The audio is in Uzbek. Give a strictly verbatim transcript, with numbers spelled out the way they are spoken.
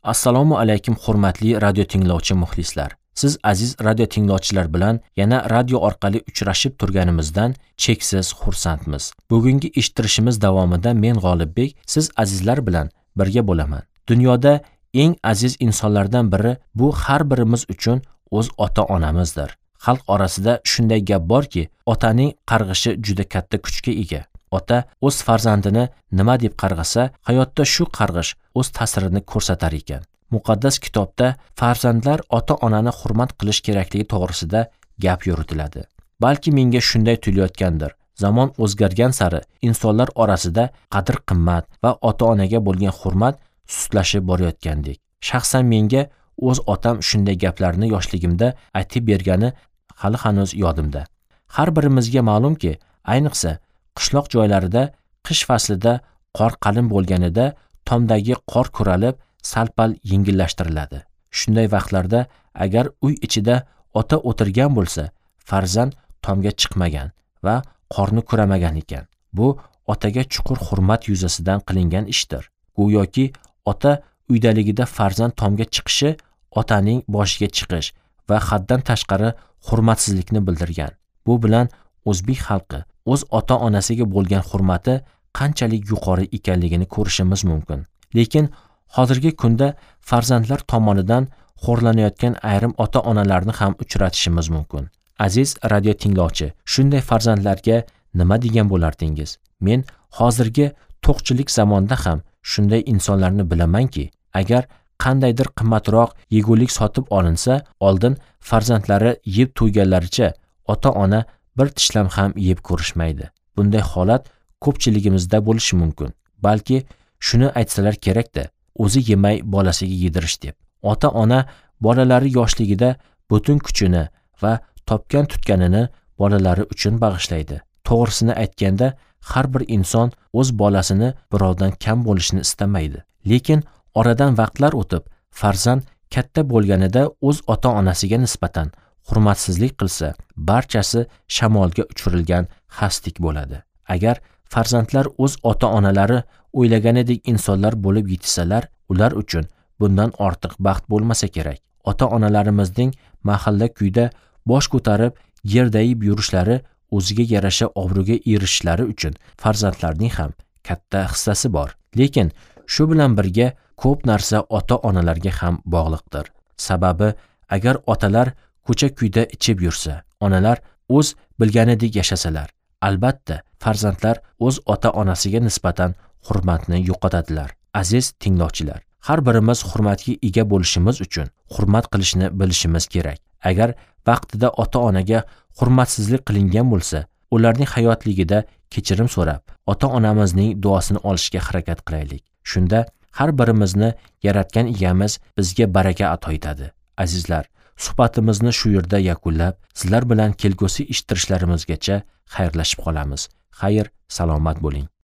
Assalomu alaykum hurmatli radio tinglovchi muxlislar. Siz aziz radio tinglovchilar bilan yana radio orqali uchrashib turganimizdan cheksiz xursandmiz. Bugungi eshittirishimiz davomida men G'olibbek siz azizlar bilan birga bo'laman. Dunyoda eng aziz insonlardan biri bu har birimiz uchun o'z ota-onamizdir. Xalq orasida shunday gap borki, otaning qarg'ishi juda katta kuchga ega. Ota o'z farzandini nima deb qarg'asa, hayotda shu qarg'ish o'z ta'sirini ko'rsatar ekan. Muqaddas kitobda farzandlar ota-onani hurmat qilish kerakligi to'g'risida gap yuritiladi. Balki menga shunday tuyulayotgandir. Zamon o'zgargan sari insonlar orasida qadr-qimmat va ota-onaga bo'lgan hurmat sustlashib borayotgandek. Shaxsan menga o'z otam shunday gaplarni yoshligimda aytib bergani hali hanuz yodimda. Har birimizga ma'lumki, ayniqsa qishloq joylarida qish faslida qor qalin bo'lganida tomdagi qor kuralib salpal yengillashtiriladi. Shunday vaqtlarda agar uy ichida ota o'tirgan bo'lsa, farzand tomga chiqmagan va qorni kuramagan ekan. Bu otaga chuqur hurmat yuzasidan qilingan ishdir. Go'yoki ota uydaligida farzand tomga chiqishi otaning boshiga chiqish va haddan tashqari hurmatsizlikni bildirgan. Bu bilan o'zbek xalqi o'z ota-onasiga bo'lgan hurmati qanchalik yuqori ekanligini ko'rishimiz mumkin. Lekin hozirgi kunda farzandlar tomonidan xo'rlanayotgan ayrim ota-onalarni ham uchratishimiz mumkin. Aziz radio tinglovchi, shunday farzandlarga nima degan bo'lardingiz? Men hozirgi to'qchilik zamonda ham shunday insonlarni bilamanki, agar qandaydir qimmatroq yegulik sotib olinsa, oldin farzandlari yeb to'yganlaricha ota-ona bir tishlam ham yeb ko'rishmaydi. Bunday holat ko'pchiligimizda bo'lishi mumkin. Balki shuni aytsalar kerak-da, o'zi yemay bolasiga yedirish deb. Ota-ona bolalari yoshligida butun kuchini va topgan tutganini bolalari uchun bag'ishlaydi. To'g'risini aytganda, har bir inson o'z bolasini birovdan kam bo'lishini istamaydi. Lekin oradan vaqtlar o'tib, farzand katta bo'lganida o'z ota-onasiga nisbatan hurmatsizlik qilsa, barchasi shamolga uchirilgan xastik bo'ladi. Agar farzandlar o'z ota-onalari o'ylaganidek insonlar bo'lib yetishsalar, ular uchun bundan ortiq baxt bo'lmasa kerak. Ota-onalarimizning mahalla kuyda bosh ko'tarib yerdayib yurishlari, o'ziga yarasha obro'ga erishishlari uchun farzandlarning ham katta hissasi bor. Lekin shu bilan birga ko'p narsa ota-onalarga ham bog'liqdir. Sababi, agar otalar ko'cha-kuyda ichib yursa, onalar o'z bilganidek yashasalar, albatta farzandlar o'z ota-onasiga nisbatan hurmatni yo'qotadilar. Aziz tinglovchilar, har birimiz hurmatga ega bo'lishimiz uchun hurmat qilishni bilishimiz kerak. Agar vaqtida ota-onaga hurmatsizlik qilingan bo'lsa, ularning hayotligida kechirim so'rab, ota-onamizning duosini olishga harakat qilaylik. Shunda har birimizni yaratgan egamiz bizga baraka ato etadi. Azizlar, suhbatimizni shu yerda yakunlab, sizlar bilan kelgusi eshittirishlarimizgacha xayrlashib qolamiz. Xayr, salomat bo'ling.